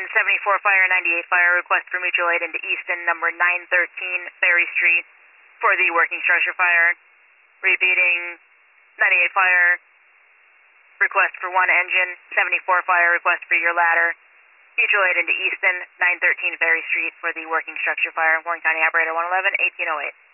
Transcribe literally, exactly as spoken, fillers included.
seventy-four Fire, ninety-eight Fire, request for mutual aid into Easton, number nine thirteen Ferry Street for the working structure fire. Repeating, ninety-eight Fire, request for one engine, seventy-four Fire, request for your ladder. Mutual aid into Easton, nine thirteen Ferry Street for the working structure fire. Warren County Operator one eleven, eighteen oh eight.